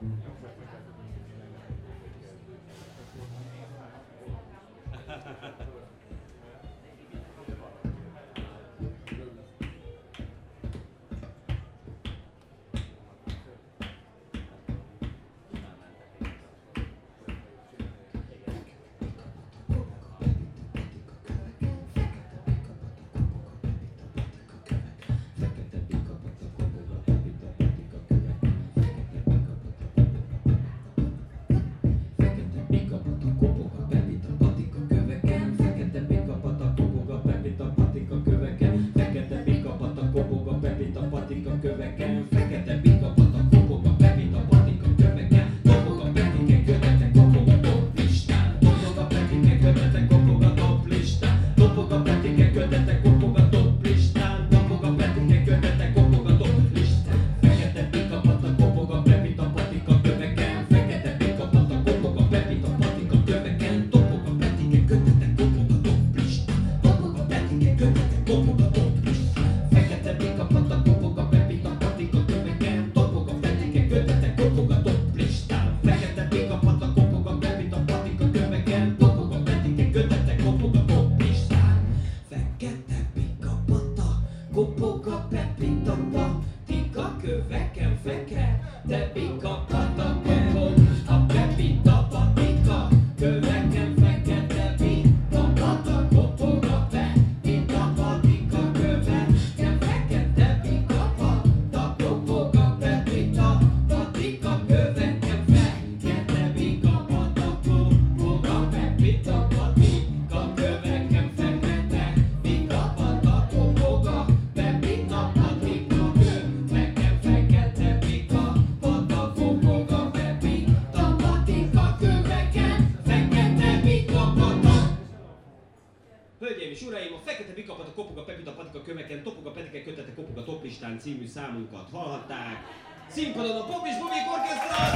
című számunkat hallhatták. Színpadon a Pop és Bubik Orchestra!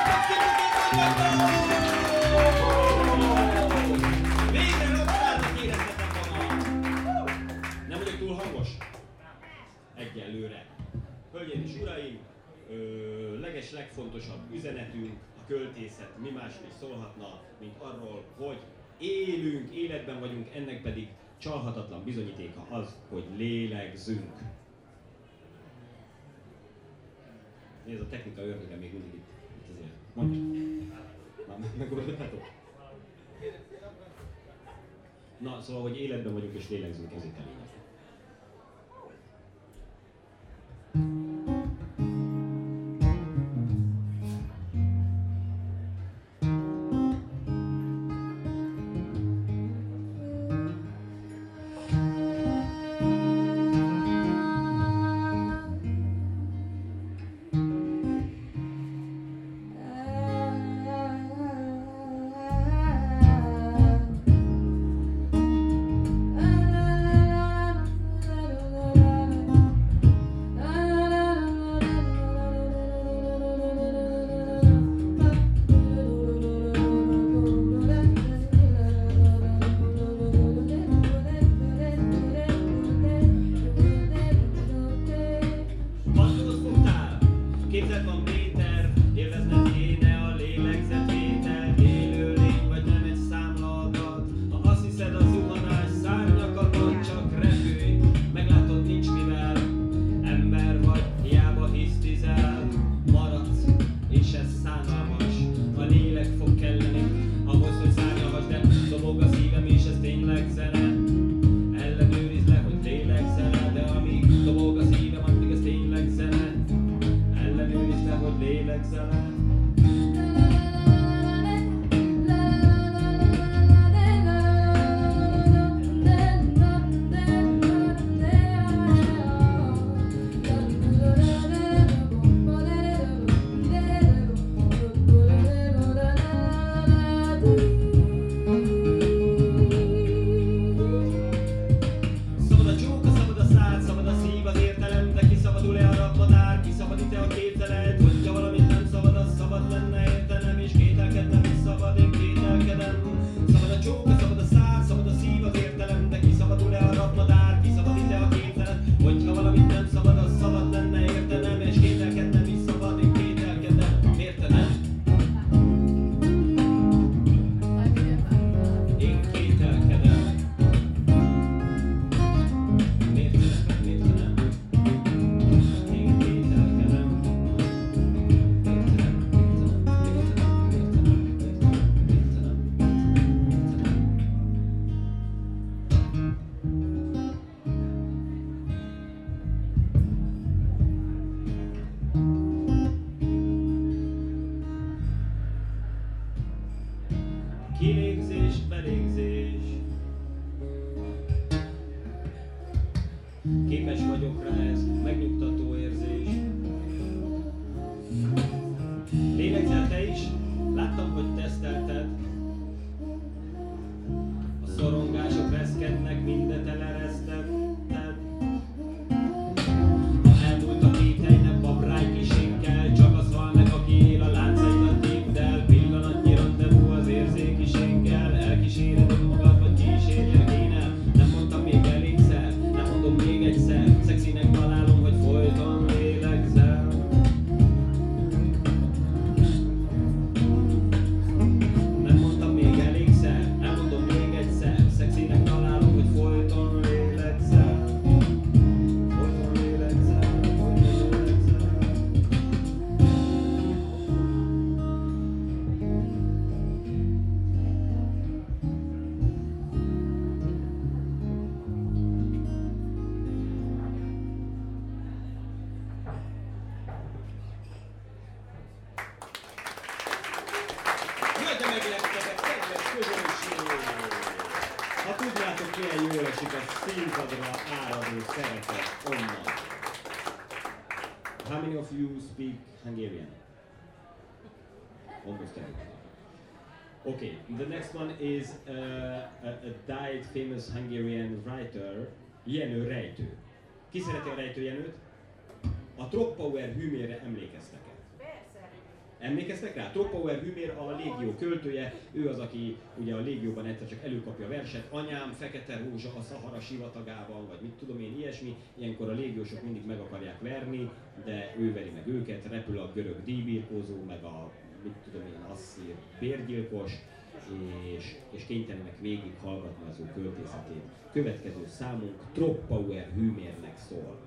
Végre rockstárnak éreztetek magam! Nem vagyok túl hangos? Egyelőre. Hölgyeim és uraim, legfontosabb üzenetünk, a költészet mi másról szólhatna, mint arról, hogy élünk, életben vagyunk, ennek pedig csalhatatlan bizonyítéka az, hogy lélegzünk. Ez a technika ördöge még mindig itt azért. Mondj! Na, megoldhatok? Na, szóval, hogy életben vagyunk és lélegzünk, ezért a lényeg. La la la la vagyok rá, ez megnyugtató érzés. Lélegzel te is? Láttam, hogy tesztelted. A szorongások reszkednek, mindent eleresztetted. Ha elmúlt a két helynek babrájkisénkkel, csak az hal meg, aki él a láncaidat tépd el. Pillanatnyi rendezvú az érzékisénkkel, elkíséred önmagad, vagy kísérjelek én el. Nem mondtam még elégszer, nem mondom még egyszer, szexinek találom, hogy folyton lélegzel. Nem mondtam még elégszer, nem mondom még egyszer, szexinek találom, hogy folyton lélegzel. Folyton lélegzel, folyton lélegzel. Nagy megleptetek, kedves közönség! Ha tudjátok, milyen jól esik a színpadra áradó szeretet onnan. How many of you speak Hungarian? Almost everyone. Okay, the next one is a died famous Hungarian writer, Jenő Rejtő. Ki szereti a Rejtő Jenőt? A Tropauer hűmérre emlékeztek-e? Emlékeztek rá? Tropauer Hűmér a légió költője, ő az, aki ugye a légióban egyszer csak előkapja a verset, anyám, fekete rózsa a Szahara sivatagában, vagy mit tudom én, ilyesmi. Ilyenkor a légiósok mindig meg akarják verni, de ő veri meg őket, repül a görög díjbirkózó, meg a mit tudom én, asszír bérgyilkos, és kénytelenek végig hallgatni az ő költészetét. Következő számunk Tropauer Hűmérnek szól.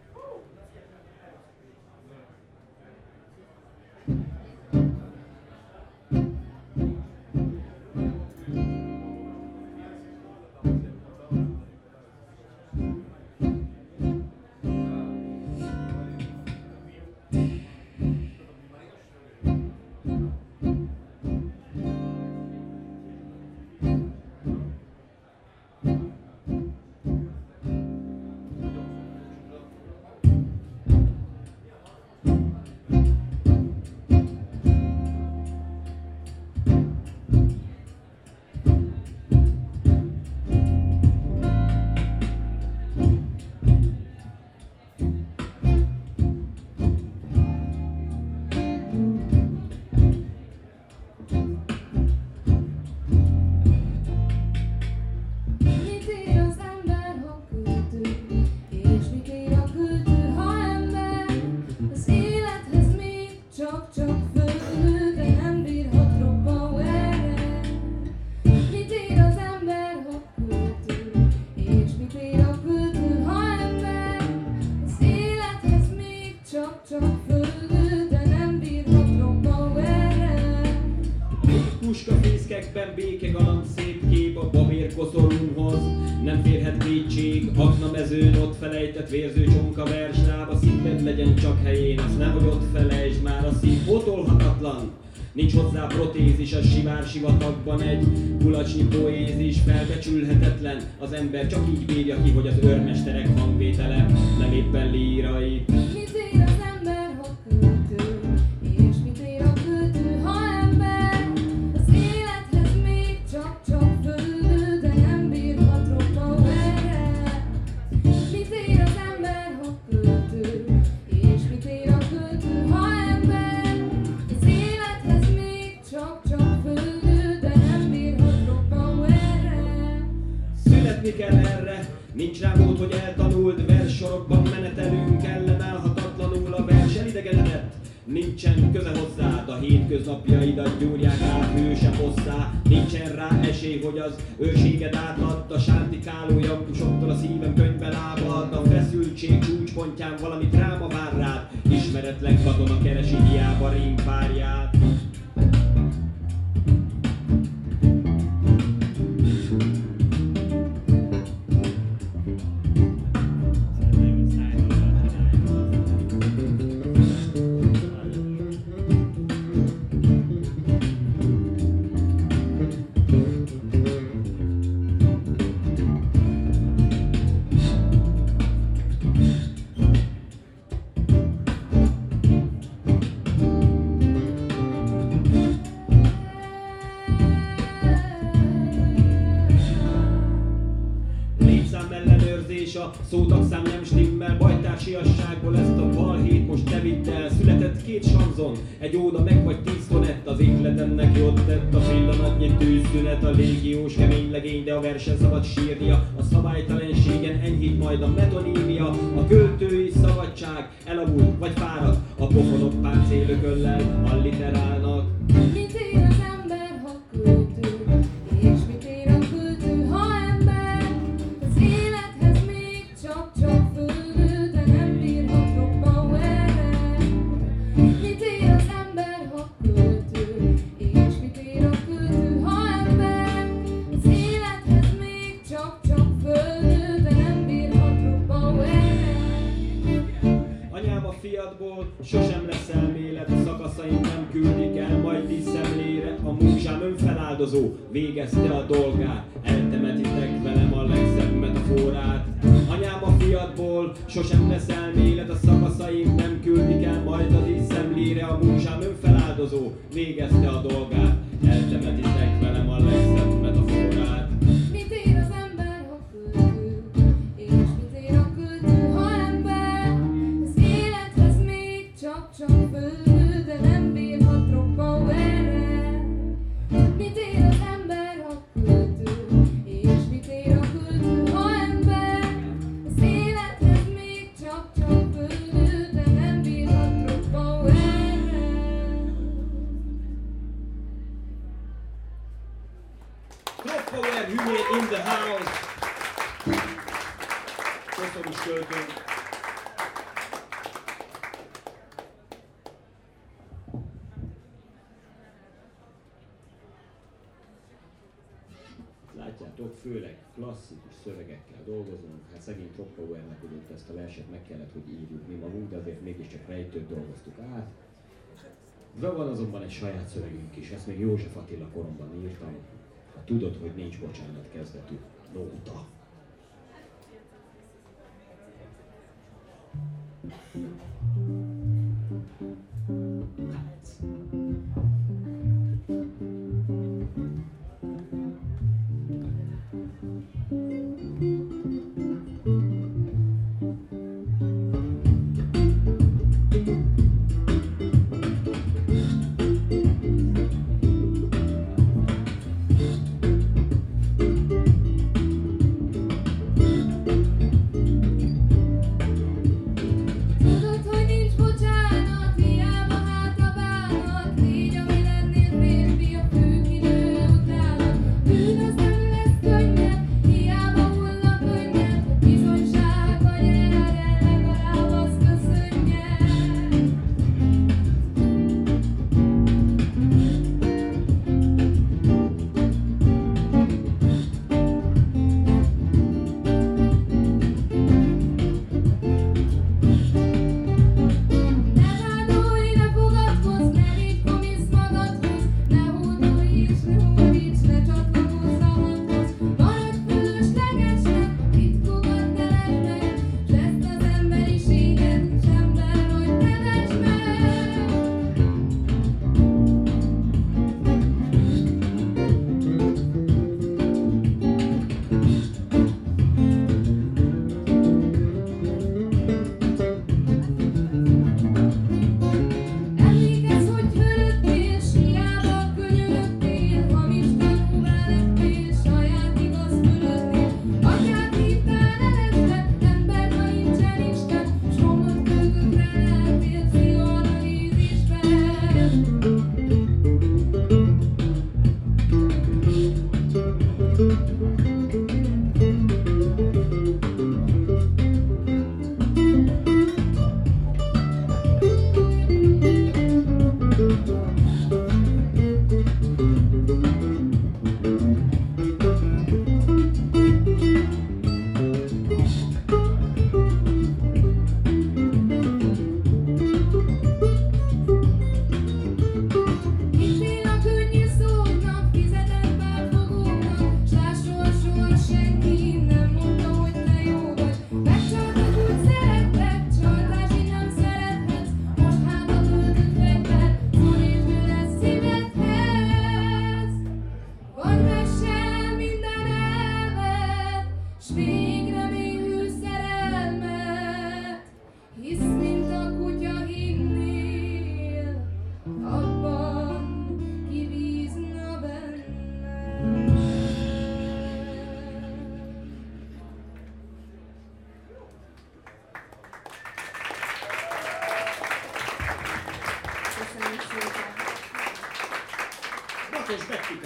Puskafészkekben békegalamb szép kép a babérkoszorúhoz. Nem férhet kétség, aknamezőn ott felejtett vérző csonka versláb. A szíved legyen csak helyén, azt nehogy ott felejtsd már, a szív pótolhatatlan. Nincs hozzá protézis, a sivár sivatagban egy kulacsnyi poézis. Felbecsülhetetlen, az ember csak így bírja ki, hogy az őrmesterek hangvétele nem éppen lírai. Mit ér az ember, ha költő? És mit ér a költő, ha ember? Az élethez még csak fölül, de nem bírhat Tropauerrel. Mit ér az ember, ha költő? És mit ér a költő, ha ember? Az élethez még csak fölül, de nem bírhat Tropauerrel. Születni kell erre, nincs rá mód, hogy eltanuld, verssorokban menetelünk, ellenállhatatlanul a vers elidegenedett. Nincsen köze hozzád, a hétköznapjaidat gyúrják át hőse hozzá. Nincsen rá esély, hogy az őrséged átadd, a sántikáló jakkusoktól a szívem könyvbe lábad. A feszültség csúcspontján valami dráma vár rád, ismeretlen katona keresi hiába rímpárját. Szótagszám nem stimmel, bajtársiasságból ezt a balhét most te vidd el. Született 2 sanzon, egy óda meg vagy 10 tonett. Az ihletemnek jót tett a pillanatnyi tűzszünet. A légiós kemény legény, de a versen szabad sírnia. A szabálytalanségen enyhít majd a metonímia. A költői szabadság elavult vagy fáradt. A pofonok páncélököllel alliterálnak. Mit ér az ember, ha költő? És mit ér a költő, ha ember? Az élethez még csak földő, de nem bírhat robban erre. Mit ér az ember, ha költő? És mit ér a költő, ha ember? Az élethez még csak földő, de nem bírhat robban erre. Anyám, a fiatból sosem lesz elmélet, a szakaszaim nem küldik el, majd 10 szemlére. A múzsám önfeláldozó végezte a dolgát, eltemetitek velem a legszebb metaforát. Anyám, a fiatból sosem lesz elmélet, a szakaszaim nem küldik el, majd a 10 szemlére. A múzsám önfeláldozó végezte a dolgát, eltemetitek velem a legszebb metaforát. Mit ér az ember, ha költő? És mit ér a költő, ha ember? Az élethez még csak földő, de nem bírhat robban erre. Mit ér az ember, ha költő? És mit ér a költő, ha ember? Az élethez még csak földő, de nem bírhat robban erre. Troppower hülyén in the house! Köszönöm is költőn! Látjátok, főleg klasszikus szövegekkel dolgozunk. Hát szegény Troppowernek ugyan ezt a verset meg kellett, hogy írjuk mi magunk, de azért mégiscsak rejtőt dolgoztuk át. De van azonban egy saját szövegünk is, ezt még József Attila koromban írtam. Ha tudod, hogy nincs bocsánat kezdetű nóta. Koszos Bettike!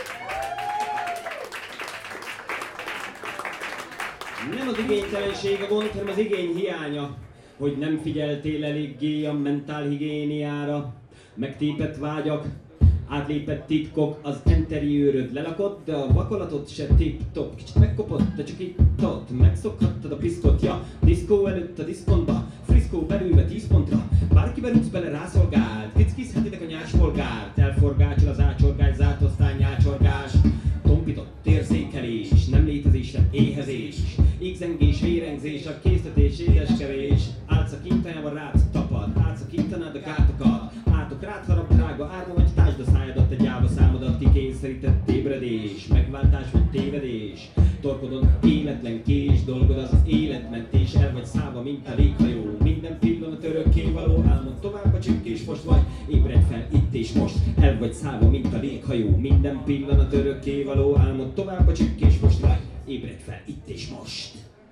Nem az igénytelenség a gond, hanem az igény hiánya, hogy nem figyeltél eléggé a mentálhigiéniára, megtépett vágyak, átlépett titkok, az enteriőröd lelakott, de a vakolatot se tip-top, kicsit megkopott, de csak itt-ott, megszokhattad a piszkot, ja, diszkó előtt a diszpontba, friszkó belülve 10 pontra, bárkiben rúgsz bele rászolgált, kickizhetitek a nyáspolgárt, elforgácsol az ácsorgás, zárt osztály nyácsorgás, tompított érzékelés, nem létezésre éhezés, égzengés, vérengzés, a késztetés, édeskevés, átszakintanyában rád tapad, átszakítanád a gátokat, átok rád harap drága árma, vagy tásd a szájadat, a gyáva számodat, kikényszerített ébredés, megváltás vagy tévedés, torkodon életlen kés, dolgod az életmentés, el vagy szállva, mint a léghajó, minden pillanat örökké való, álmod tovább a csükkés most vagy, ébredj fel itt és most, el vagy szállva, mint a léghajó, minden pillanat örökké való, álmod tovább a csükkés most vagy, ébredj fel itt és most.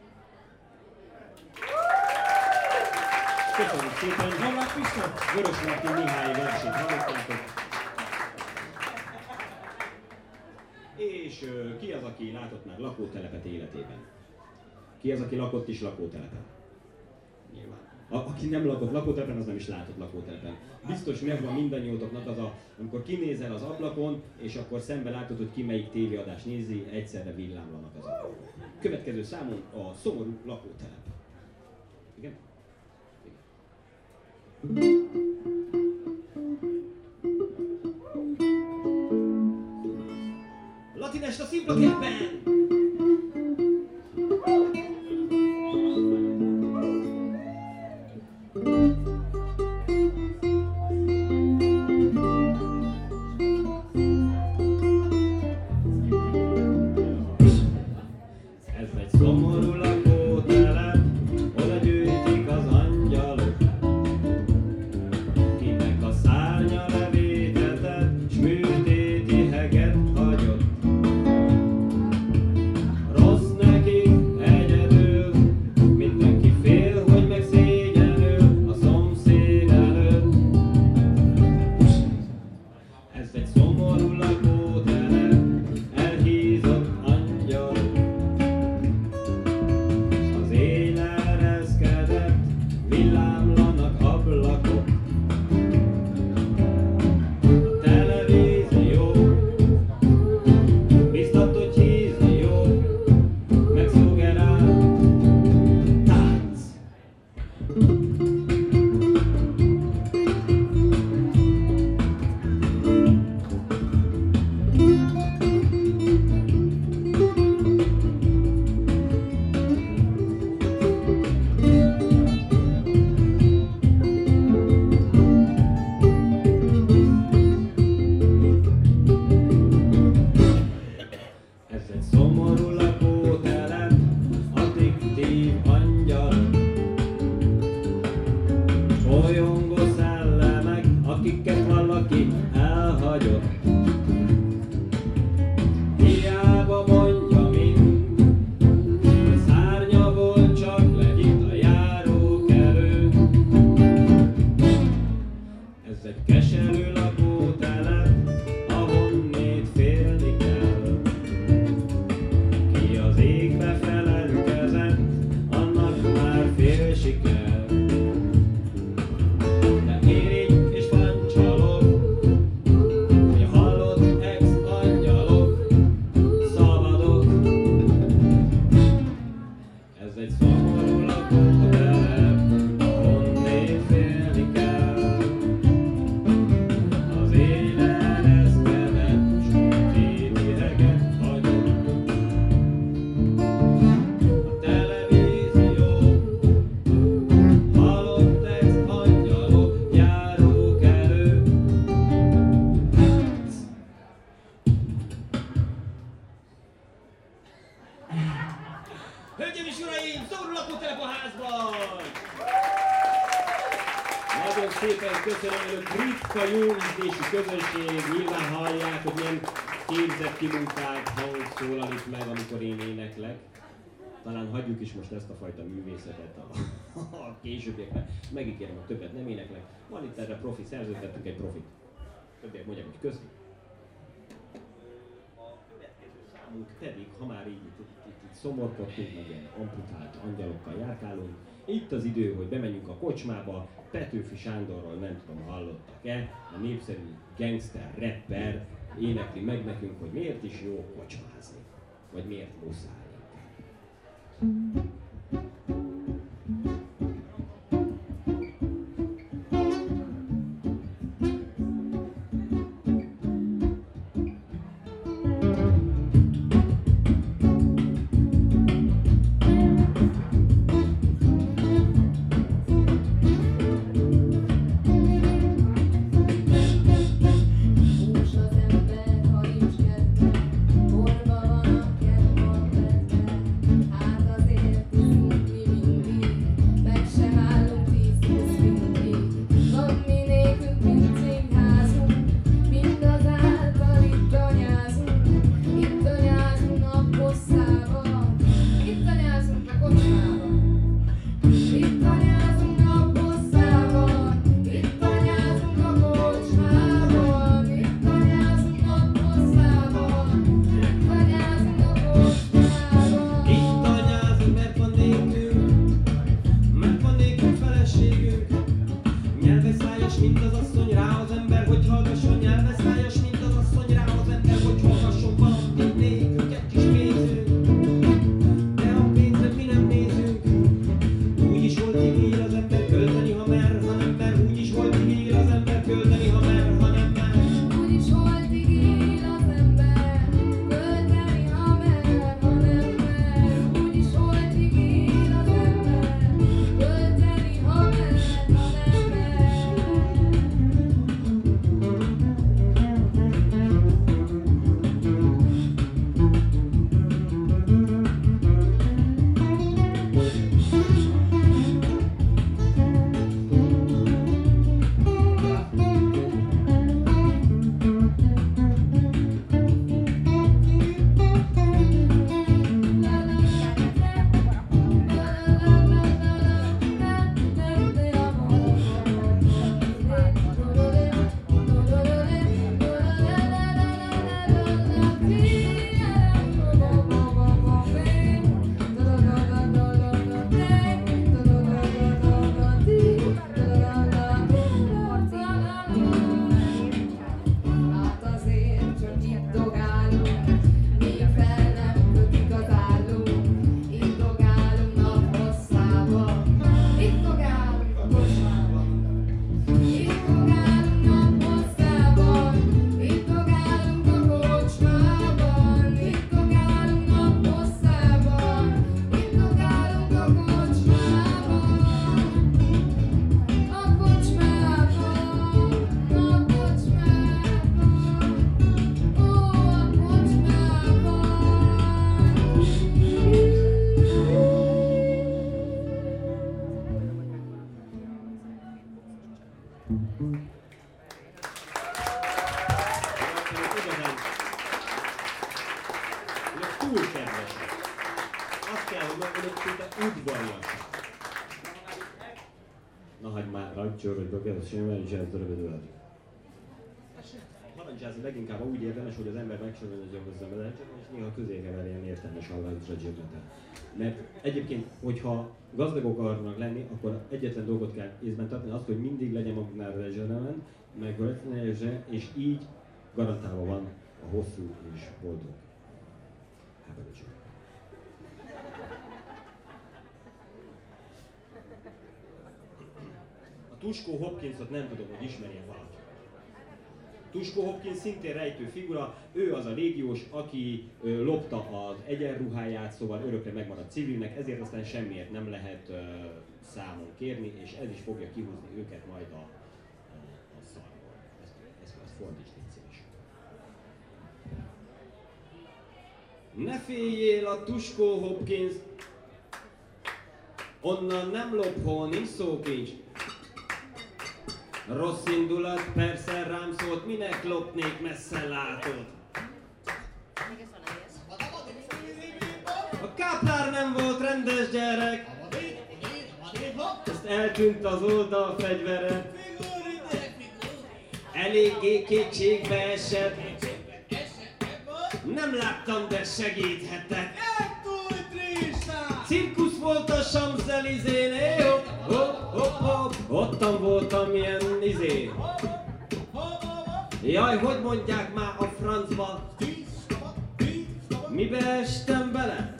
Köszönjük szépen! Hallák vissza? Vörös Martin Mihály versét hallottátok. És ki az, aki látott már lakótelepet életében? Ki az, aki lakott is lakótelepen? Nyilván. Aki nem lakott lakótelepen, az nem is látott lakótelepen. Biztos megvan mindannyiótoknak az amikor kinézel az ablakon, és akkor szembe látod, hogy ki melyik tévéadást nézi, egyszerre villámlanak az ablakon. Következő számon a szomorú lakótelep. Igen? Latinest a szimplaképpen! Ez egy szomorú lakótelep, oda gyűjtik az angyalok, kinek a szárnya levétetett, s műtéti heget hagyott. Rossz nekik egyedül, mindenki fél, hogy megszégyenül a szomszéd előtt. Ez egy szomorú lakótelep, elhízott angyalok. Az éj leereszkedett, villámlanak ablakok. A televízió biztat, hogy hízni jó, megszuggerál tánc. Ez egy szomorú lakótelep, addiktív angyalok, folyongó szellemek, akiket valaki elhagyott. Hiába mondja mind, hogy szárnya volt, csak legyint a járókelő. Ez egy keserű lakótelep, ahonnét félni kell. Ki az égbe felelkezett, annak már fél siker. De érigy és pancsalok, hogy a halott ex-angyalok szabadok. Ez egy szomorú lakótelep, ahonnét félni kell. Az éj leereszkedett, s műtéti heget hagyott. A televízió, halott ex-angyalok, járókelő. Hölgyeim és uraim, szomorú lakótelep a házban! Nagyon szépen köszönöm, önök ritka jó ízlésű közönség, nyilván hallják, hogy milyen képzett, kimunkált hang szólal itt meg, amikor én éneklek. Talán hagyjuk is most ezt a fajta művészetet a későbbiekben. Megígérem, hogy többet nem éneklek. Van itt erre profi, szerződtettünk egy profit. Többiek mondják, hogy köszi. számunk pedig, ha már így itt szomorkodtunk, meg ilyen amputált angyalokkal járkálunk, itt az idő, hogy bemenjünk a kocsmába, Petőfi Sándorról nem tudom, hallottak-e, a népszerű gangster rapper énekli meg nekünk, hogy miért is jó kocsmázni, vagy miért muszáj. Harandzsázni leginkább úgy érdemes, hogy az ember megsorolja hozzá a és néha közé kever ilyen értelmes hallgatásra gyömete. Mert egyébként, hogyha gazdagok akarnak lenni, akkor egyetlen dolgot kell észben tartani, azt, hogy mindig legyen maguknál rezserelen, meg és így garantálva van a hosszú és boldog háborúsok. A Tuskó Hopkinsot nem tudom, hogy ismerje valaki. Tuskó Hopkins szintén rejtő figura, ő az a légiós, aki lopta az egyenruháját, szóval örökre megmaradt civilnek, ezért aztán semmiért nem lehet számon kérni, és ez is fogja kihúzni őket majd a szarból. Ezt fordíts, légy szíves. Ne féljél a Tuskó Hopkins, onnan nem lop, hol nincs szókincs. Rossz indulat, persze rám szólt, minek lopnék, messze látod. A káplár nem volt rendes gyerek, ezt eltűnt az oldal fegyvere. Eléggé kétségbe esett, Nem láttam, de segíthetek. Cirkusz volt a Champs-Élysén, ottan voltam ilyen izé. Jaj, hogy mondják már a francba? Mibe estem bele?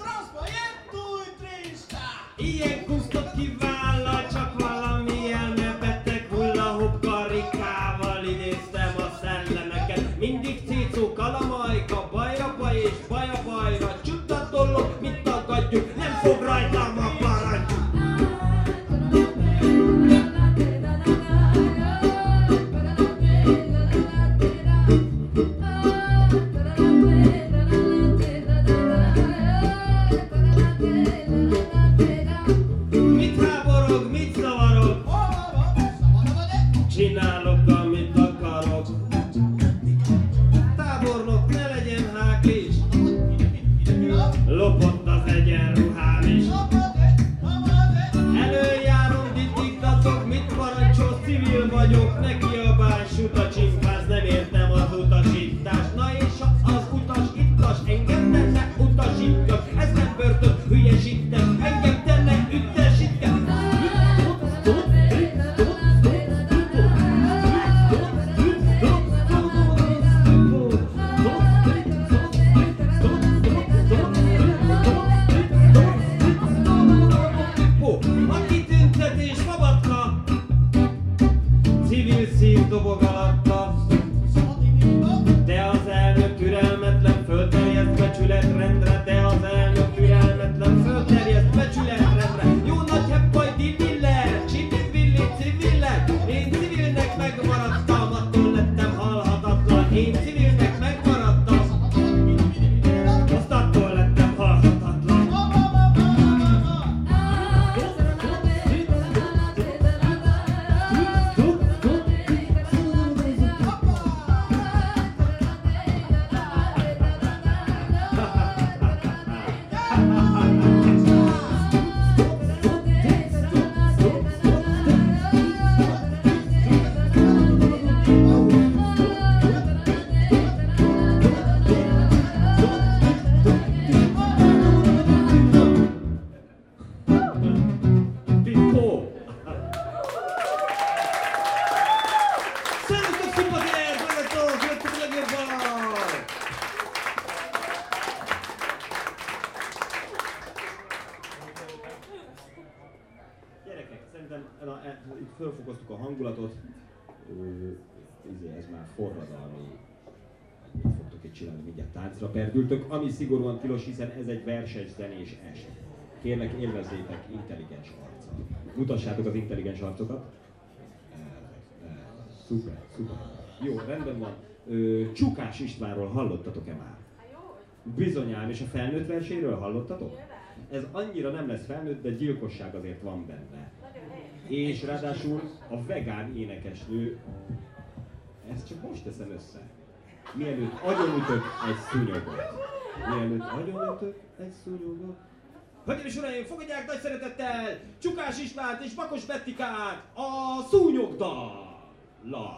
Ilyen kusztot kivállal, csak valami elmebeteg hulla-hopp karikával idéztem a szellemeket. Mindig cécó, kalamajka, bajra-baj és baja-bajra, csuta dolog, mit tagadjuk, nem fog rajtam a parancs. Csinálok, amit akarok. Tábornok, ne legyen háklis. Lopott az egyenruhám is. Előjárom, diktatok, mit parancsol, civil vagyok. Ne kiabálj, suta csimpáz, nem értem az utasítást. Na és az utas ittas, engem te ne utasítgas. Ez nem börtön, hülyesítem, engem te ne üttesítgas. Dobog alatta, de az elnök türelmetlen, fölterjedt becsületrendre, de az elnök türelmetlen, fölterjedt becsületrendre. Jó nagy heppaj, diviller, csidivilli, civiller, én civilnek megmaradtam, attól lettem halhatatlan, én civilnek megmaradtam, azt attól lettem halhatatlan. Itt fölfokoztuk a hangulatot, ez már forradalmi, mit fogtok itt csinálni, mindjárt táncra perdültök, ami szigorúan tilos, hiszen ez egy versenyzenés est. Kérlek, élvezzétek intelligens arccal. Mutassátok az intelligens arcokat. Szuper, szuper. Jó, rendben van. Csukás Istvánról hallottatok-e már? Bizonyám, és a felnőtt verséről hallottatok? Ez annyira nem lesz felnőtt, de gyilkosság azért van benne. És ráadásul a vegán énekesnő, ezt csak most teszem össze. Mielőtt agyonütök egy szúnyogot. Hölgyeim és uraim, fogadják nagy szeretettel Csukás Istvánt és Bakos Bettikát a szúnyogdallal.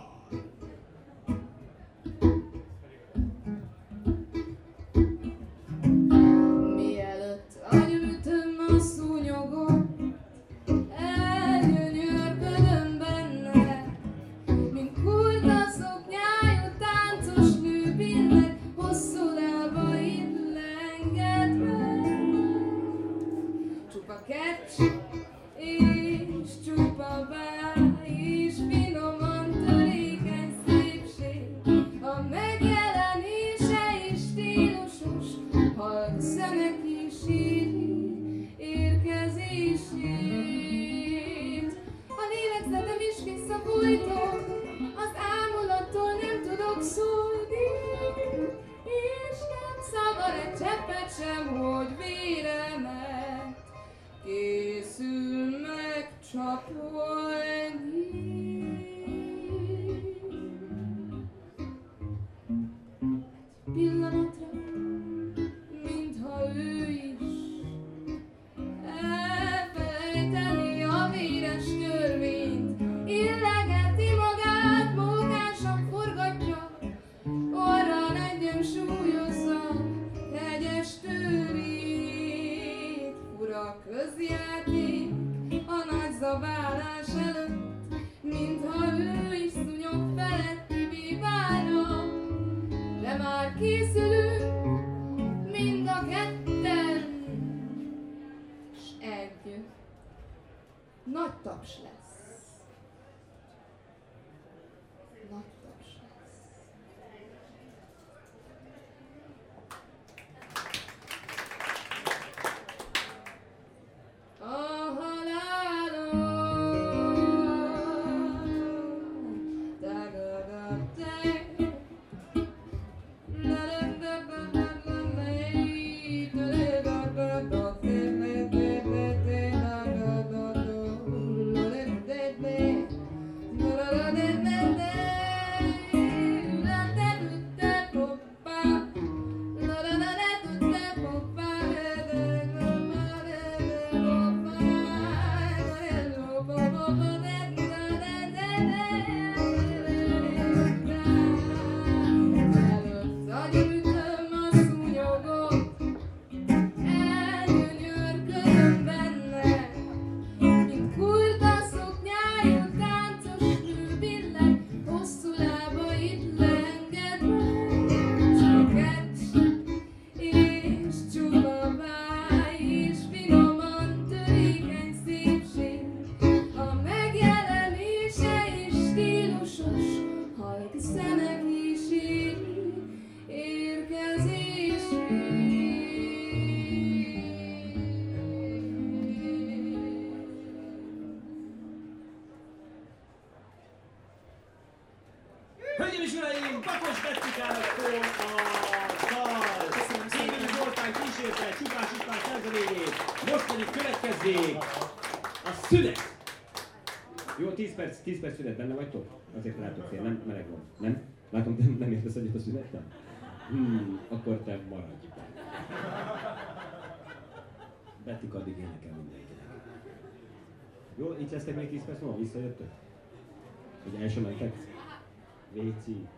Mielőtt agyonütöm a szúnyogot, elgyönyörködöm benne, mint kurta szoknyájú táncos nő billeg, hosszú lábaid lengetve. Csupa kecs és csupa bár és finoman törékeny szépség, a megjelenése is stílusos, halk szeme kíséri érkezését. A lélegzetem is visszafújtom, az ámulattól nem tudok szólni, és nem szabad egy cseppet sem, hogy véremet készül megcsapolni. Pillanatra, mintha ő is elfelejteni a véres törvényt, illegeti magát, mókásan forgatja, orrán egyensúlyozza Monikának szól a dal. Kéményi Zoltán kísérte Csupás István szerzeményét. Most pedig következzék a szünet. Jó, 10 perc szünet, benne vagytok? Azért látok fél, nem meleg van. Nem? Látom, nem értesz egyet a szünettel? Akkor te maradj. Bettik addig énekel mindenkinek. Jó, itt lesztek még 10 perc múlva, visszajöttök? Hogy el sem mentek? Véci.